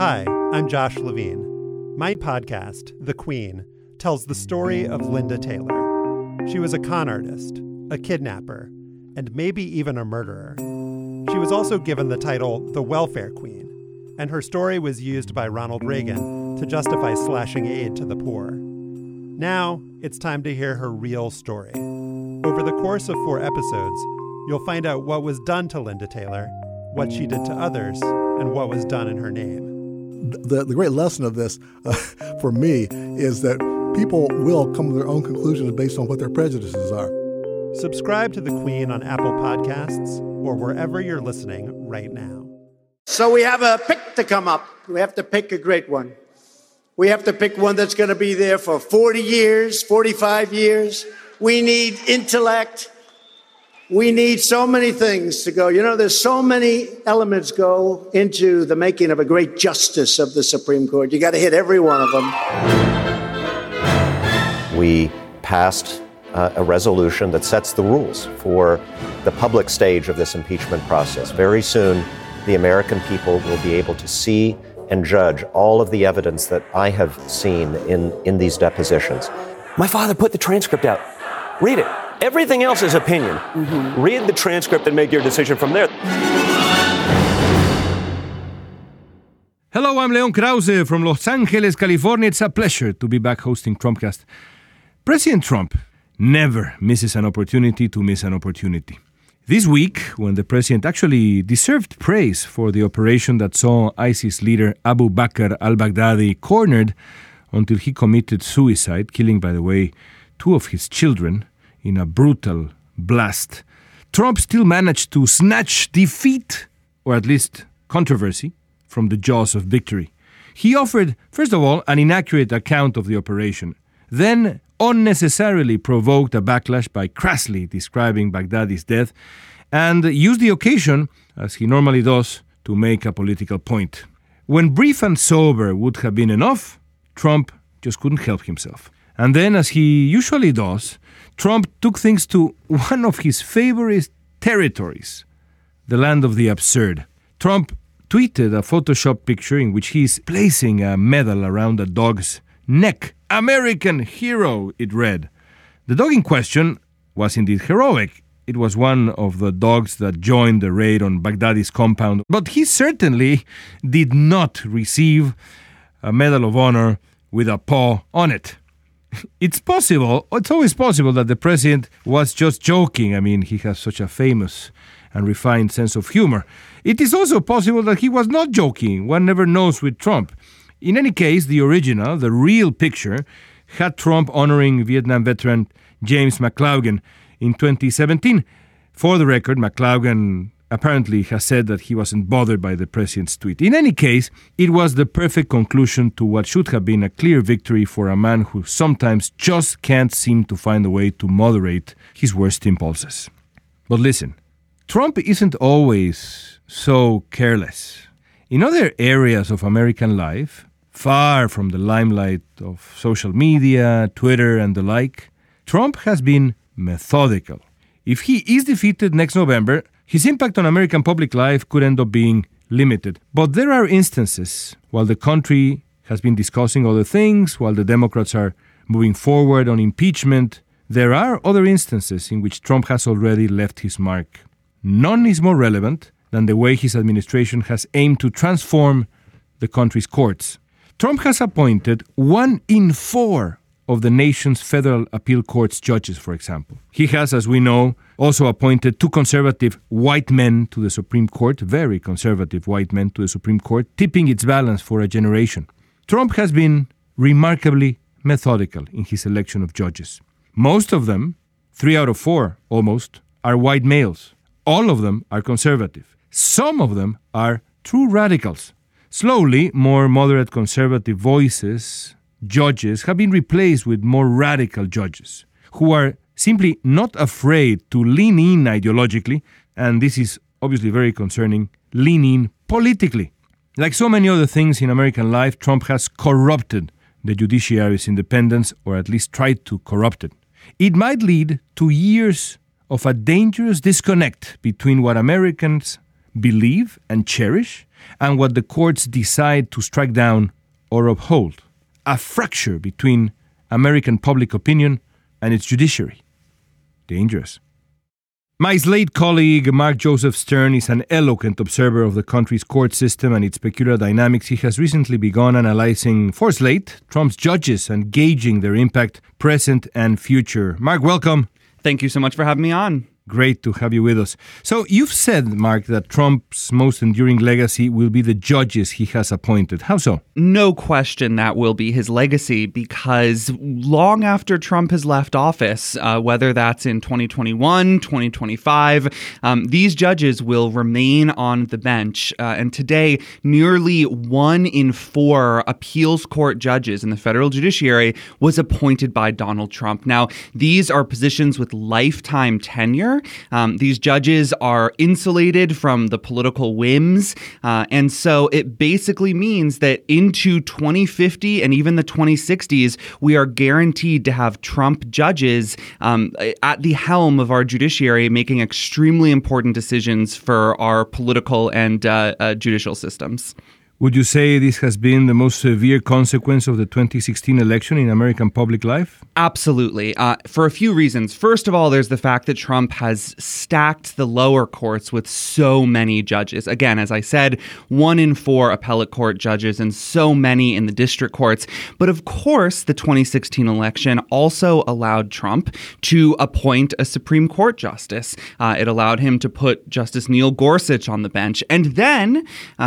Hi, I'm Josh Levine. My podcast, The Queen, tells the story of Linda Taylor. She was a con artist, a kidnapper, and maybe even a murderer. She was also given the title the Welfare Queen, and her story was used by Ronald Reagan to justify slashing aid to the poor. Now, it's time to hear her real story. Over the course of 4 episodes, you'll find out what was done to Linda Taylor, what she did to others, and what was done in her name. The great lesson of this, for me, is that people will come to their own conclusions based on what their prejudices are. Subscribe to The Queen on Apple Podcasts or wherever you're listening right now. So we have a pick to come up. We have to pick a great one. We have to pick one that's going to be there for 40 years, 45 years. We need intellect. We need so many things to go. You know, there's so many elements go into the making of a great justice of the Supreme Court. You got to hit every one of them. We passed a resolution that sets the rules for the public stage of this impeachment process. Very soon, the American people will be able to see and judge all of the evidence that I have seen in these depositions. My father put the transcript out. Read it. Everything else is opinion. Mm-hmm. Read the transcript and make your decision from there. Hello, I'm Leon Krause from Los Angeles, California. It's a pleasure to be back hosting Trumpcast. President Trump never misses an opportunity to miss an opportunity. This week, when the president actually deserved praise for the operation that saw ISIS leader Abu Bakr al-Baghdadi cornered until he committed suicide, killing, by the way, 2 of his children in a brutal blast, Trump still managed to snatch defeat, or at least controversy, from the jaws of victory. He offered, first of all, an inaccurate account of the operation, then unnecessarily provoked a backlash by crassly describing Baghdadi's death, and used the occasion, as he normally does, to make a political point. When brief and sober would have been enough, Trump just couldn't help himself. And then, as he usually does, Trump took things to one of his favorite territories, the land of the absurd. Trump tweeted a Photoshop picture in which he's placing a medal around a dog's neck. American hero, it read. The dog in question was indeed heroic. It was one of the dogs that joined the raid on Baghdadi's compound. But he certainly did not receive a Medal of Honor with a paw on it. It's always possible that the president was just joking. I mean, he has such a famous and refined sense of humor. It is also possible that he was not joking. One never knows with Trump. In any case, the original, the real picture, had Trump honoring Vietnam veteran James McLaughlin in 2017. For the record, McLaughlin apparently has said that he wasn't bothered by the president's tweet. In any case, it was the perfect conclusion to what should have been a clear victory for a man who sometimes just can't seem to find a way to moderate his worst impulses. But listen, Trump isn't always so careless. In other areas of American life, far from the limelight of social media, Twitter, and the like, Trump has been methodical. If he is defeated next November, his impact on American public life could end up being limited. But there are instances, while the country has been discussing other things, while the Democrats are moving forward on impeachment, there are other instances in which Trump has already left his mark. None is more relevant than the way his administration has aimed to transform the country's courts. Trump has appointed 1 in 4 of the nation's federal appeal court's judges, for example. He has, as we know, also appointed 2 conservative white men to the Supreme Court, very conservative white men to the Supreme Court, tipping its balance for a generation. Trump has been remarkably methodical in his selection of judges. Most of them, 3 out of 4 almost, are white males. All of them are conservative. Some of them are true radicals. Slowly, more moderate conservative judges have been replaced with more radical judges who are simply not afraid to lean in ideologically, and this is obviously very concerning, lean in politically. Like so many other things in American life, Trump has corrupted the judiciary's independence, or at least tried to corrupt it. It might lead to years of a dangerous disconnect between what Americans believe and cherish and what the courts decide to strike down or uphold. A fracture between American public opinion and its judiciary. Dangerous. My Slate colleague, Mark Joseph Stern, is an eloquent observer of the country's court system and its peculiar dynamics. He has recently begun analyzing, for Slate, Trump's judges and gauging their impact, present and future. Mark, welcome. Thank you so much for having me on. Great to have you with us. So you've said, Mark, that Trump's most enduring legacy will be the judges he has appointed. How so? No question that will be his legacy, because long after Trump has left office, whether that's in 2021, 2025, these judges will remain on the bench. And today, nearly 1 in 4 appeals court judges in the federal judiciary was appointed by Donald Trump. Now, these are positions with lifetime tenure. These judges are insulated from the political whims. And so it basically means that into 2050 and even the 2060s, we are guaranteed to have Trump judges at the helm of our judiciary, making extremely important decisions for our political and judicial systems. Would you say this has been the most severe consequence of the 2016 election in American public life? Absolutely. For a few reasons. First of all, there's the fact that Trump has stacked the lower courts with so many judges. Again, as I said, 1 in 4 appellate court judges and so many in the district courts. But of course, the 2016 election also allowed Trump to appoint a Supreme Court justice. It allowed him to put Justice Neil Gorsuch on the bench. And then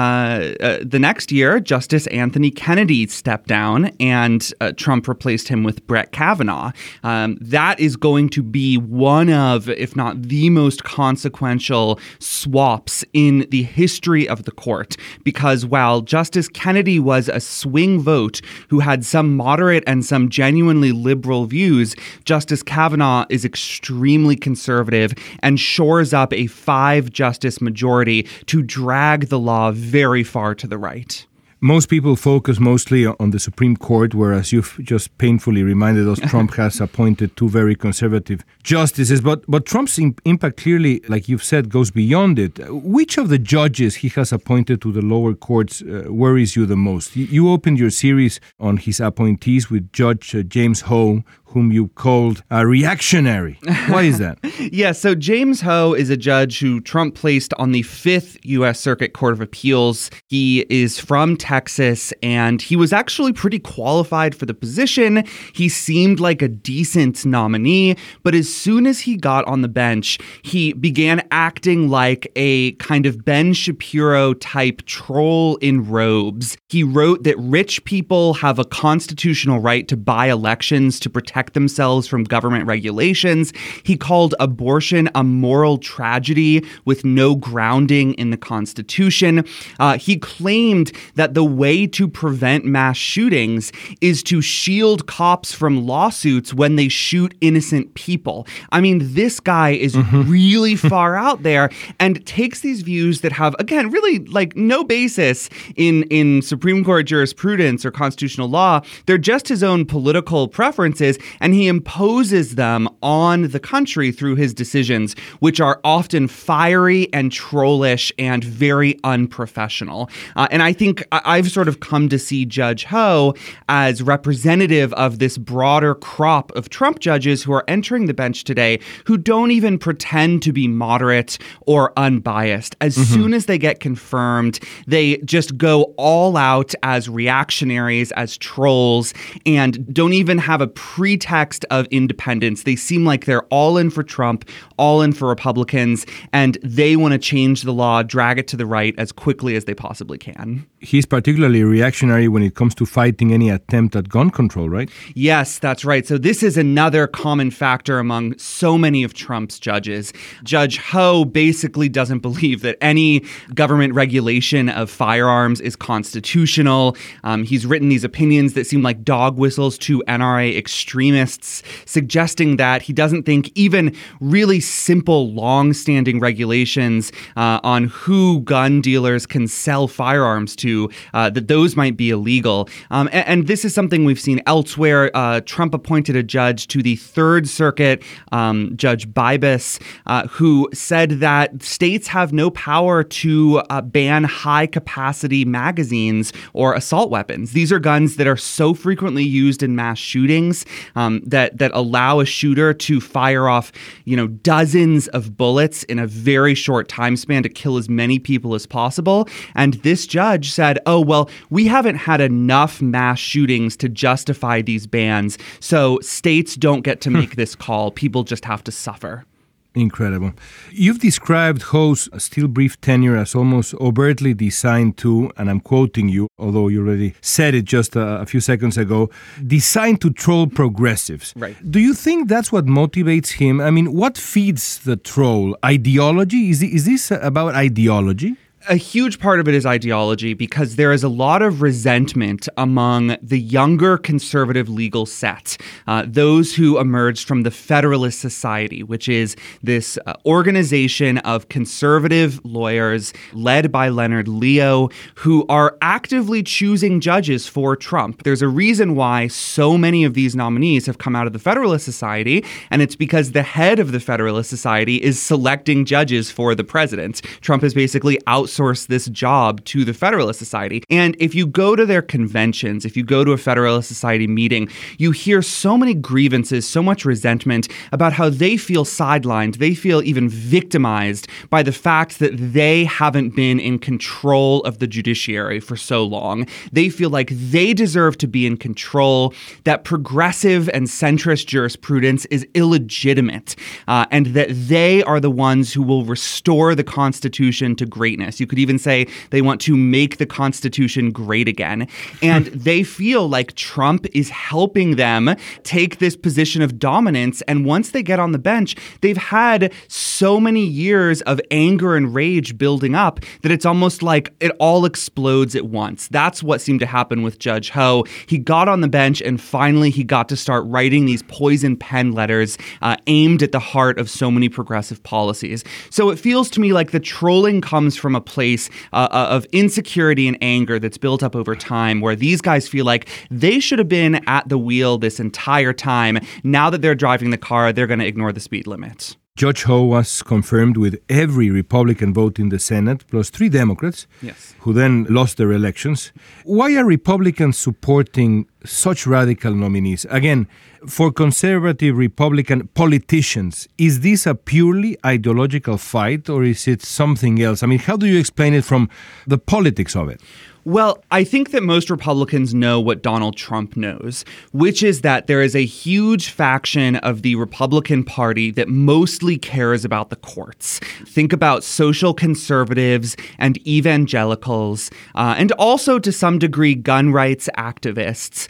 the next year, Justice Anthony Kennedy stepped down and Trump replaced him with Brett Kavanaugh. That is going to be one of, if not the most consequential swaps in the history of the court, because while Justice Kennedy was a swing vote who had some moderate and some genuinely liberal views, Justice Kavanaugh is extremely conservative and shores up a 5-justice majority to drag the law very far to the right. Most people focus mostly on the Supreme Court, whereas you've just painfully reminded us Trump has appointed 2 very conservative justices. But Trump's impact clearly, like you've said, goes beyond it. Which of the judges he has appointed to the lower courts worries you the most? You opened your series on his appointees with Judge James Ho, whom you called a reactionary. Why is that? Yeah, so James Ho is a judge who Trump placed on the 5th U.S. Circuit Court of Appeals. He is from Texas, and he was actually pretty qualified for the position. He seemed like a decent nominee, but as soon as he got on the bench, he began acting like a kind of Ben Shapiro-type troll in robes. He wrote that rich people have a constitutional right to buy elections to protect themselves from government regulations. He called abortion a moral tragedy with no grounding in the Constitution. He claimed that the way to prevent mass shootings is to shield cops from lawsuits when they shoot innocent people. I mean, this guy is really far out there and takes these views that have, again, really like no basis in Supreme Court jurisprudence or constitutional law. They're just his own political preferences, and he imposes them on the country through his decisions, which are often fiery and trollish and very unprofessional. And I think I've sort of come to see Judge Ho as representative of this broader crop of Trump judges who are entering the bench today who don't even pretend to be moderate or unbiased. As soon as they get confirmed, they just go all out as reactionaries, as trolls, and don't even have a pretext of independence. They seem like they're all in for Trump, all in for Republicans, and they want to change the law, drag it to the right as quickly as they possibly can. He's particularly reactionary when it comes to fighting any attempt at gun control, right? Yes, that's right. So this is another common factor among so many of Trump's judges. Judge Ho basically doesn't believe that any government regulation of firearms is constitutional. He's written these opinions that seem like dog whistles to NRA extremists. extremists, suggesting that he doesn't think even really simple, long-standing regulations on who gun dealers can sell firearms to, that those might be illegal. And this is something we've seen elsewhere. Trump appointed a judge to the Third Circuit, Judge Bibas, who said that states have no power to ban high-capacity magazines or assault weapons. These are guns that are so frequently used in mass shootings that allow a shooter to fire off, dozens of bullets in a very short time span to kill as many people as possible. And this judge said, oh, well, we haven't had enough mass shootings to justify these bans, so states don't get to make this call. People just have to suffer. Incredible. You've described Ho's still brief tenure as almost overtly designed to, and I'm quoting you, although you already said it just a few seconds ago, designed to troll progressives. Right. Do you think that's what motivates him? I mean, what feeds the troll? Ideology? Is this about ideology? A huge part of it is ideology, because there is a lot of resentment among the younger conservative legal set, those who emerged from the Federalist Society, which is this organization of conservative lawyers led by Leonard Leo, who are actively choosing judges for Trump. There's a reason why so many of these nominees have come out of the Federalist Society, and it's because the head of the Federalist Society is selecting judges for the president. Trump has basically outsourced this job to the Federalist Society. And if you go to their conventions, if you go to a Federalist Society meeting, you hear so many grievances, so much resentment about how they feel sidelined. They feel even victimized by the fact that they haven't been in control of the judiciary for so long. They feel like they deserve to be in control, that progressive and centrist jurisprudence is illegitimate, and that they are the ones who will restore the Constitution to greatness. You could even say they want to make the Constitution great again. And they feel like Trump is helping them take this position of dominance. And once they get on the bench, they've had so many years of anger and rage building up that it's almost like it all explodes at once. That's what seemed to happen with Judge Ho. He got on the bench and finally he got to start writing these poison pen letters aimed at the heart of so many progressive policies. So it feels to me like the trolling comes from a place of insecurity and anger that's built up over time, where these guys feel like they should have been at the wheel this entire time. Now that they're driving the car, they're going to ignore the speed limits. Judge Ho was confirmed with every Republican vote in the Senate, plus 3 Democrats, yes, who then lost their elections. Why are Republicans supporting such radical nominees? Again, for conservative Republican politicians, is this a purely ideological fight, or is it something else? I mean, how do you explain it from the politics of it? Well, I think that most Republicans know what Donald Trump knows, which is that there is a huge faction of the Republican Party that mostly cares about the courts. Think about social conservatives and evangelicals, and also to some degree gun rights activists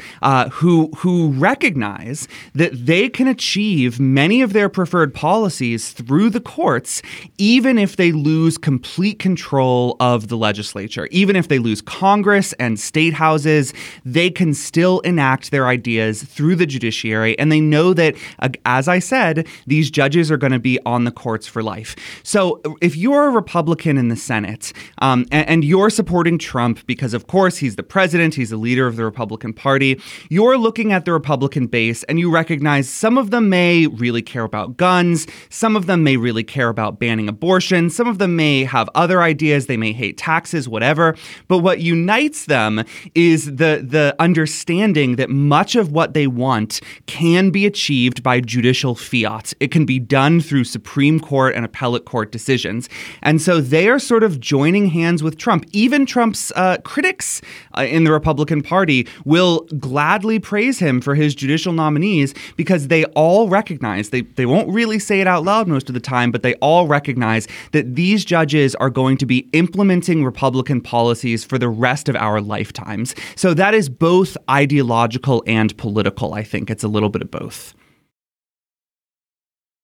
who recognize that they can achieve many of their preferred policies through the courts, even if they lose complete control of the legislature, even if they lose Congress and state houses, they can still enact their ideas through the judiciary. And they know that, as I said, these judges are going to be on the courts for life. So if you're a Republican in the Senate and you're supporting Trump because, of course, he's the president, he's the leader of the Republican Party, you're looking at the Republican base and you recognize some of them may really care about guns, some of them may really care about banning abortion, some of them may have other ideas, they may hate taxes, whatever. But what unites them is the understanding that much of what they want can be achieved by judicial fiat. It can be done through Supreme Court and appellate court decisions. And so they are sort of joining hands with Trump. Even Trump's critics in the Republican Party will gladly praise him for his judicial nominees because they all recognize, they won't really say it out loud most of the time, but they all recognize that these judges are going to be implementing Republican policies for the rest of our lifetimes. So that is both ideological and political, I think. It's a little bit of both.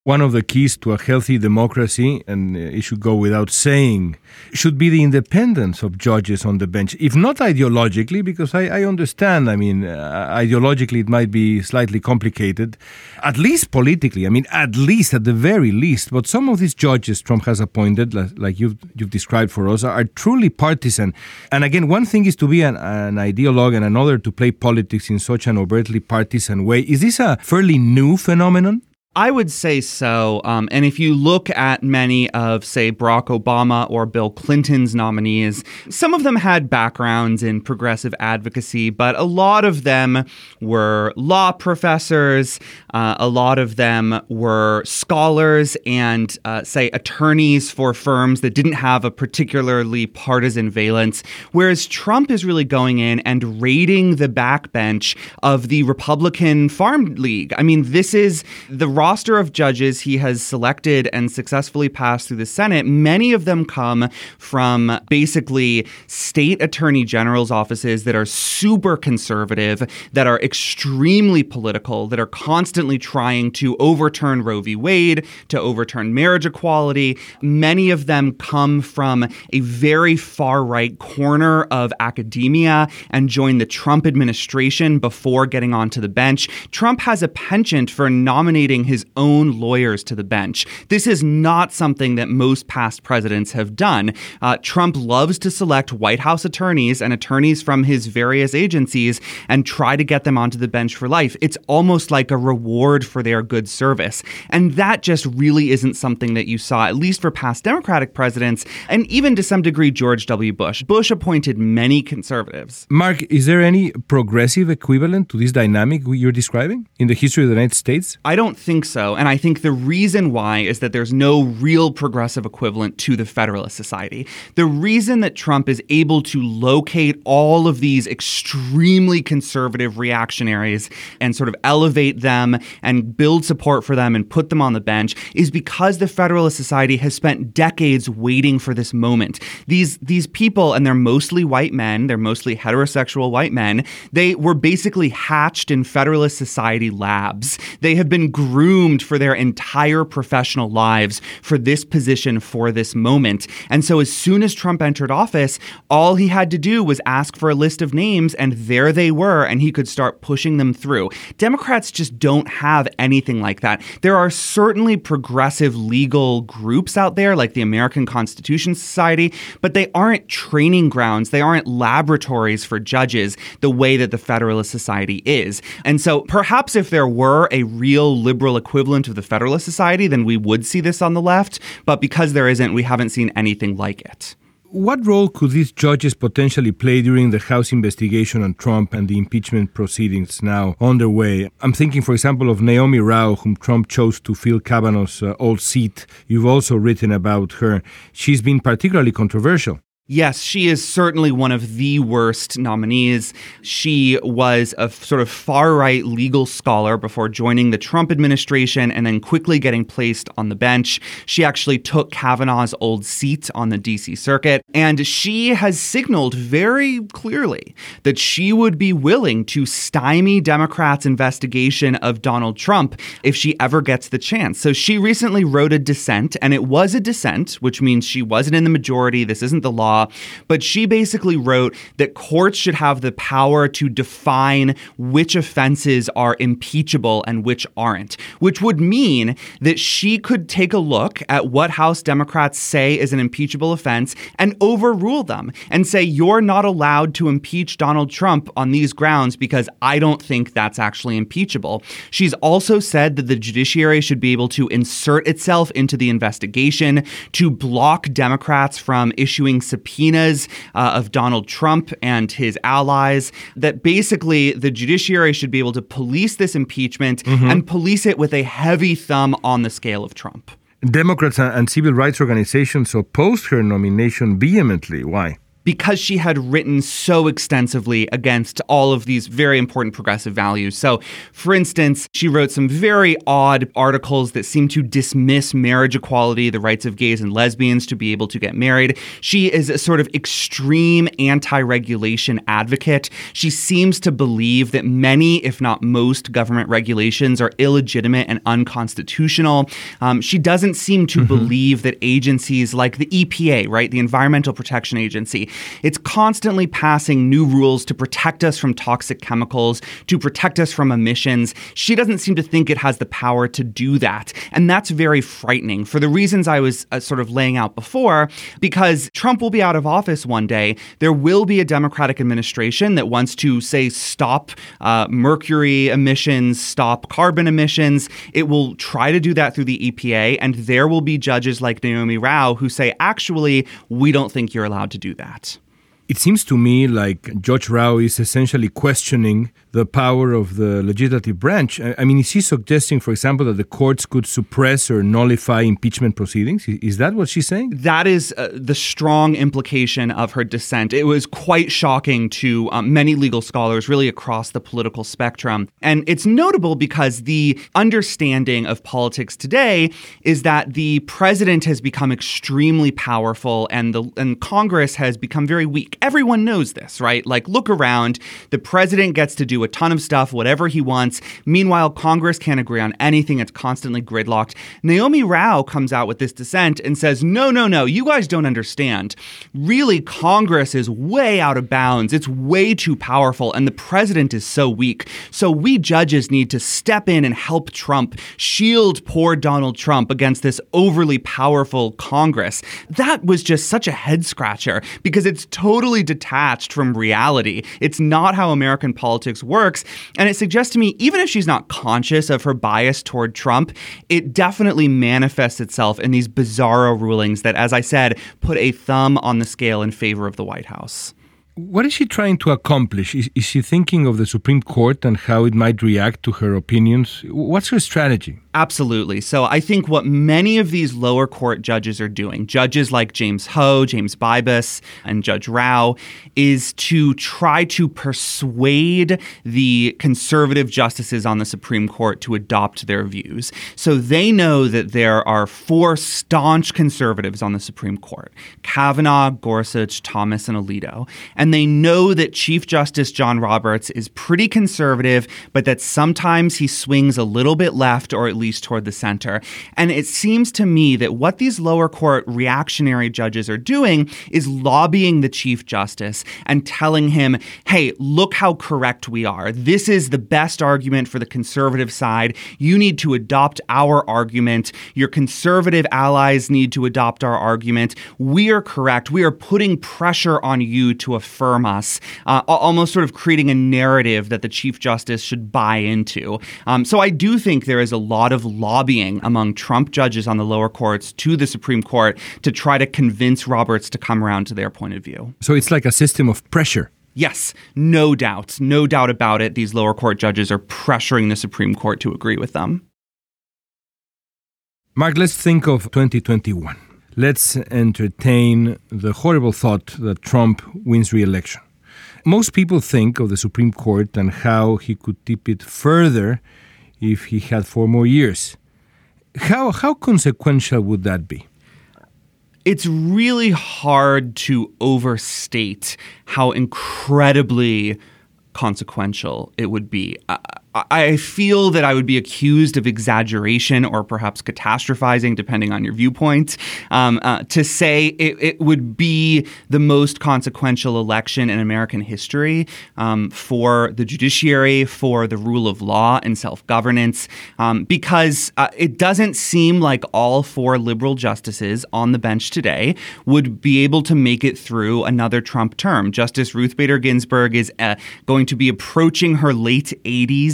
One of the keys to a healthy democracy, and it should go without saying, should be the independence of judges on the bench. If not ideologically, because I understand, ideologically it might be slightly complicated, at least politically, at the very least. But some of these judges Trump has appointed, like you've described for us, are truly partisan. And again, one thing is to be an ideologue and another to play politics in such an overtly partisan way. Is this a fairly new phenomenon? I would say so. And if you look at many of, say, Barack Obama or Bill Clinton's nominees, some of them had backgrounds in progressive advocacy, but a lot of them were law professors. A lot of them were scholars and, say, attorneys for firms that didn't have a particularly partisan valence, whereas Trump is really going in and raiding the backbench of the Republican Farm League. This is the roster of judges he has selected and successfully passed through the Senate. Many of them come from basically state attorney general's offices that are super conservative, that are extremely political, that are constantly trying to overturn Roe v. Wade, to overturn marriage equality. Many of them come from a very far-right corner of academia and joined the Trump administration before getting onto the bench. Trump has a penchant for nominating his own lawyers to the bench. This is not something that most past presidents have done. Trump loves to select White House attorneys and attorneys from his various agencies and try to get them onto the bench for life. It's almost like a reward for their good service. And that just really isn't something that you saw, at least for past Democratic presidents, and even to some degree George W. Bush. Bush appointed many conservatives. Mark, is there any progressive equivalent to this dynamic you're describing in the history of the United States? I don't think so. And I think the reason why is that there's no real progressive equivalent to the Federalist Society. The reason that Trump is able to locate all of these extremely conservative reactionaries and sort of elevate them and build support for them and put them on the bench is because the Federalist Society has spent decades waiting for this moment. These people, and they're mostly white men, they're mostly heterosexual white men, they were basically hatched in Federalist Society labs. They have been groomed for their entire professional lives for this position, for this moment. And so as soon as Trump entered office, all he had to do was ask for a list of names, and there they were, and he could start pushing them through. Democrats just don't have anything like that. There are certainly progressive legal groups out there, like the American Constitution Society, but they aren't training grounds. They aren't laboratories for judges the way that the Federalist Society is. And so perhaps if there were a real liberal equivalent of the Federalist Society, then we would see this on the left. But because there isn't, we haven't seen anything like it. What role could these judges potentially play during the House investigation on Trump and the impeachment proceedings now underway? I'm thinking, for example, of Naomi Rao, whom Trump chose to fill Kavanaugh's old seat. You've also written about her. She's been particularly controversial. Yes, she is certainly one of the worst nominees. She was a sort of far-right legal scholar before joining the Trump administration and then quickly getting placed on the bench. She actually took Kavanaugh's old seat on the D.C. Circuit, and she has signaled very clearly that she would be willing to stymie Democrats' investigation of Donald Trump if she ever gets the chance. So she recently wrote a dissent, and it was a dissent, which means she wasn't in the majority. This isn't the law. But she basically wrote that courts should have the power to define which offenses are impeachable and which aren't, which would mean that she could take a look at what House Democrats say is an impeachable offense and overrule them and say, you're not allowed to impeach Donald Trump on these grounds because I don't think that's actually impeachable. She's also said that the judiciary should be able to insert itself into the investigation, to block Democrats from issuing subpoenas of Donald Trump and his allies, that basically the judiciary should be able to police this impeachment and police it with a heavy thumb on the scale of Trump. Democrats and civil rights organizations opposed her nomination vehemently. Why? because she had written so extensively against all of these very important progressive values. So, for instance, she wrote some very odd articles that seem to dismiss marriage equality, the rights of gays and lesbians to be able to get married. She is a sort of extreme anti-regulation advocate. She seems to believe that many, if not most, government regulations are illegitimate and unconstitutional. She doesn't seem to believe that agencies like the EPA, right, the Environmental Protection Agency, it's constantly passing new rules to protect us from toxic chemicals, to protect us from emissions. She doesn't seem to think it has the power to do that. And that's very frightening for the reasons I was sort of laying out before, because Trump will be out of office one day. There will be a Democratic administration that wants to, say, stop mercury emissions, stop carbon emissions. It will try to do that through the EPA. And there will be judges like Naomi Rao who say, actually, we don't think you're allowed to do that. It seems to me like Judge Rao is essentially questioning the power of the legislative branch. I mean, is he suggesting, for example, that the courts could suppress or nullify impeachment proceedings? Is that what she's saying? That is the strong implication of her dissent. It was quite shocking to many legal scholars, really across the political spectrum. And it's notable because the understanding of politics today is that the president has become extremely powerful and Congress has become very weak. Everyone knows this, right? Like, look around. The president gets to do a ton of stuff, whatever he wants. Meanwhile, Congress can't agree on anything. It's constantly gridlocked. Naomi Rao comes out with this dissent and says, no, you guys don't understand. Really, Congress is way out of bounds. It's way too powerful, and the president is so weak. So we judges need to step in and help Trump, shield poor Donald Trump against this overly powerful Congress. That was just such a head scratcher because it's totally detached from reality. It's not how American politics works. And it suggests to me, even if she's not conscious of her bias toward Trump, it definitely manifests itself in these bizarro rulings that, as I said, put a thumb on the scale in favor of the White House. What is she trying to accomplish? Is she thinking of the Supreme Court and how it might react to her opinions? What's her strategy? Absolutely. So I think what many of these lower court judges are doing, judges like James Ho, James Bibas, and Judge Rao, is to try to persuade the conservative justices on the Supreme Court to adopt their views. So they know that there are 4 staunch conservatives on the Supreme Court: Kavanaugh, Gorsuch, Thomas, and Alito. And they know that Chief Justice John Roberts is pretty conservative, but that sometimes he swings a little bit left or at least toward the center. And it seems to me that what these lower court reactionary judges are doing is lobbying the Chief Justice and telling him, hey, look how correct we are. This is the best argument for the conservative side. You need to adopt our argument. Your conservative allies need to adopt our argument. We are correct. We are putting pressure on you to affirm us, almost sort of creating a narrative that the Chief Justice should buy into. So I do think there is a lot of lobbying among Trump judges on the lower courts to the Supreme Court to try to convince Roberts to come around to their point of view. So it's like a system of pressure. Yes, no doubt about it. These lower court judges are pressuring the Supreme Court to agree with them. Mark, let's think of 2021. Let's entertain the horrible thought that Trump wins re-election. Most people think of the Supreme Court and how he could tip it further if he had 4 more years. How consequential would that be? It's really hard to overstate how incredibly consequential it would be. I feel that I would be accused of exaggeration or perhaps catastrophizing, depending on your viewpoint, to say it would be the most consequential election in American history for the judiciary, for the rule of law and self-governance, because it doesn't seem like all 4 liberal justices on the bench today would be able to make it through another Trump term. Justice Ruth Bader Ginsburg is going to be approaching her late 80s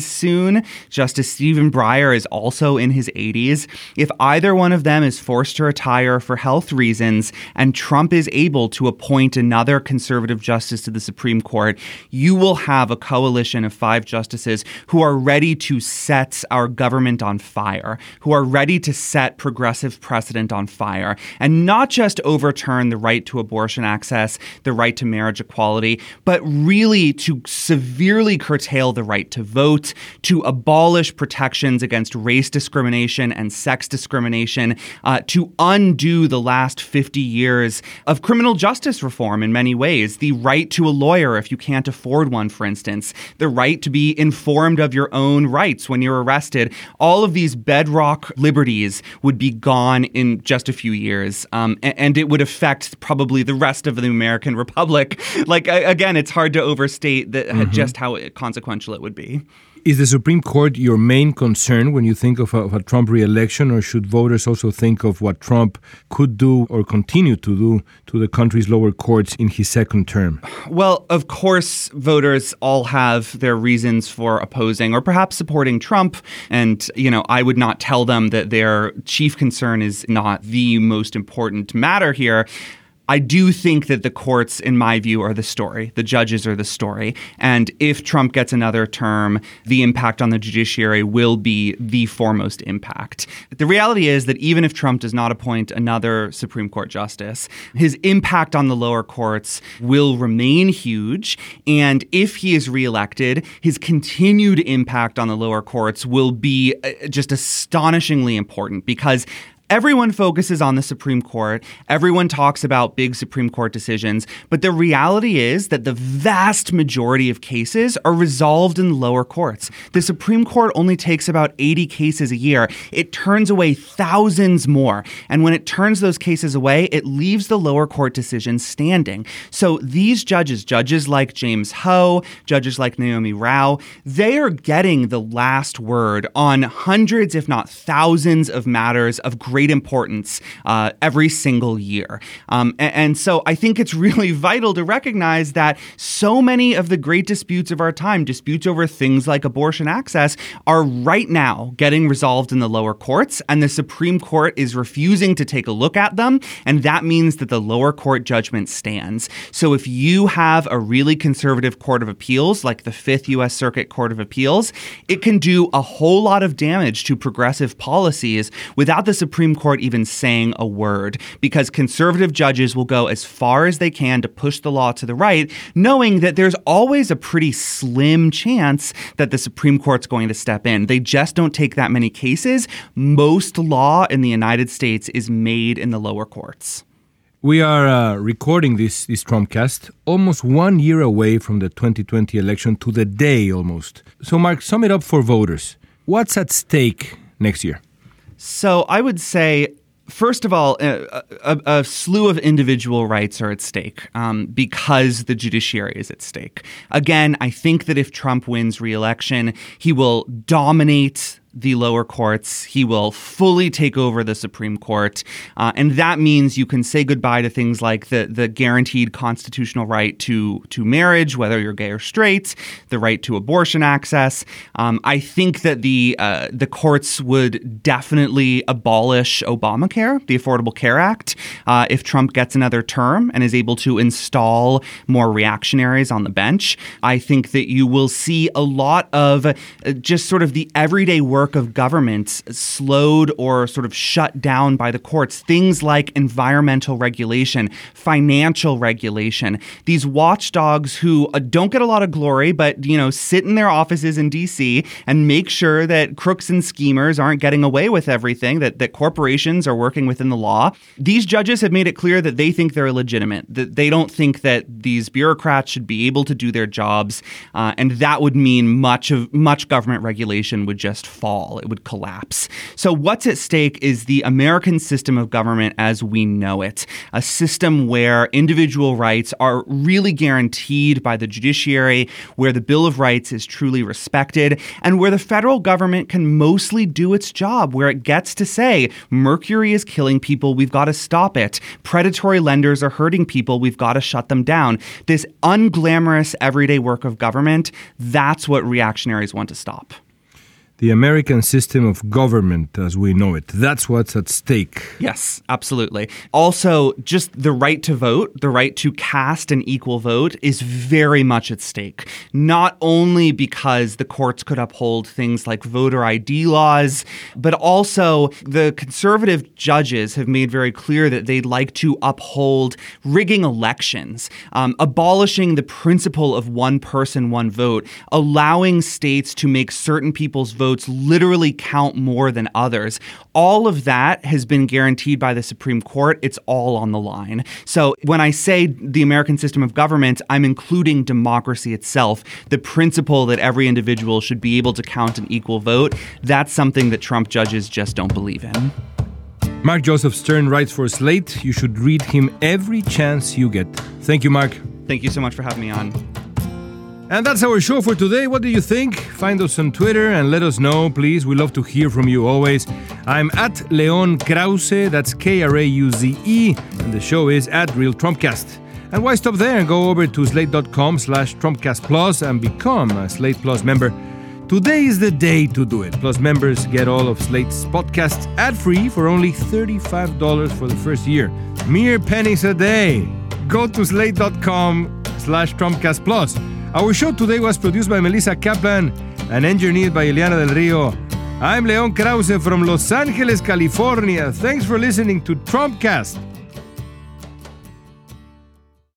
soon. Justice Stephen Breyer is also in his 80s. If either one of them is forced to retire for health reasons and Trump is able to appoint another conservative justice to the Supreme Court, you will have a coalition of 5 justices who are ready to set our government on fire, who are ready to set progressive precedent on fire, and not just overturn the right to abortion access, the right to marriage equality, but really to severely curtail the right to vote, to abolish protections against race discrimination and sex discrimination, to undo the last 50 years of criminal justice reform in many ways. The right to a lawyer if you can't afford one, for instance, the right to be informed of your own rights when you're arrested. All of these bedrock liberties would be gone in just a few years, and it would affect probably the rest of the American Republic. Again, it's hard to overstate just how consequential it would be. Is the Supreme Court your main concern when you think of a Trump re-election, or should voters also think of what Trump could do or continue to do to the country's lower courts in his second term? Well, of course, voters all have their reasons for opposing or perhaps supporting Trump. And, I would not tell them that their chief concern is not the most important matter here. I do think that the courts, in my view, are the story. The judges are the story. And if Trump gets another term, the impact on the judiciary will be the foremost impact. The reality is that even if Trump does not appoint another Supreme Court justice, his impact on the lower courts will remain huge. And if he is reelected, his continued impact on the lower courts will be just astonishingly important, because everyone focuses on the Supreme Court. Everyone talks about big Supreme Court decisions. But the reality is that the vast majority of cases are resolved in lower courts. The Supreme Court only takes about 80 cases a year. It turns away thousands more. And when it turns those cases away, it leaves the lower court decisions standing. So these judges like James Ho, judges like Naomi Rao, they are getting the last word on hundreds, if not thousands, of matters of great importance every single year. And so I think it's really vital to recognize that so many of the great disputes of our time, disputes over things like abortion access, are right now getting resolved in the lower courts, and the Supreme Court is refusing to take a look at them, and that means that the lower court judgment stands. So if you have a really conservative court of appeals, like the 5th U.S. Circuit Court of Appeals, it can do a whole lot of damage to progressive policies without the Supreme Court even saying a word, because conservative judges will go as far as they can to push the law to the right, knowing that there's always a pretty slim chance that the Supreme Court's going to step in. They just don't take that many cases. Most law in the United States is made in the lower courts. We are recording this Trumpcast almost 1 year away from the 2020 election, to the day almost. So, Mark, sum it up for voters. What's at stake next year? So I would say, first of all, a slew of individual rights are at stake because the judiciary is at stake. Again, I think that if Trump wins re-election, he will dominate the lower courts. He will fully take over the Supreme Court. And that means you can say goodbye to things like the guaranteed constitutional right to marriage, whether you're gay or straight, the right to abortion access. I think that the courts would definitely abolish Obamacare, the Affordable Care Act, if Trump gets another term and is able to install more reactionaries on the bench. I think that you will see a lot of just sort of the everyday work of government slowed or sort of shut down by the courts. Things like environmental regulation, financial regulation. These watchdogs who don't get a lot of glory, but, sit in their offices in D.C. and make sure that crooks and schemers aren't getting away with everything, that corporations are working within the law. These judges have made it clear that they think they're illegitimate, that they don't think that these bureaucrats should be able to do their jobs. And that would mean much government regulation would just fall fall. It would collapse. So what's at stake is the American system of government as we know it, a system where individual rights are really guaranteed by the judiciary, where the Bill of Rights is truly respected, and where the federal government can mostly do its job, where it gets to say, mercury is killing people, we've got to stop it. Predatory lenders are hurting people, we've got to shut them down. This unglamorous everyday work of government, that's what reactionaries want to stop. The American system of government as we know it. That's what's at stake. Yes, absolutely. Also, just the right to vote, the right to cast an equal vote is very much at stake. Not only because the courts could uphold things like voter ID laws, but also the conservative judges have made very clear that they'd like to uphold rigging elections, abolishing the principle of one person, one vote, allowing states to make certain people's votes literally count more than others. All of that has been guaranteed by the Supreme Court. It's all on the line. So when I say the American system of government, I'm including democracy itself, the principle that every individual should be able to count an equal vote. That's something that Trump judges just don't believe in. Mark Joseph Stern writes for Slate. You should read him every chance you get. Thank you, Mark. Thank you so much for having me on. And that's our show for today. What do you think? Find us on Twitter and let us know, please. We love to hear from you always. I'm at Leon Krause, that's Krauze, and the show is at Real Trumpcast. And why stop there and go over to slate.com/TrumpcastPlus and become a Slate Plus member. Today is the day to do it. Plus members get all of Slate's podcasts ad-free for only $35 for the first year. Mere pennies a day. Go to slate.com/TrumpcastPlus. Our show today was produced by Melissa Kaplan and engineered by Eliana Del Rio. I'm Leon Krause from Los Angeles, California. Thanks for listening to Trumpcast.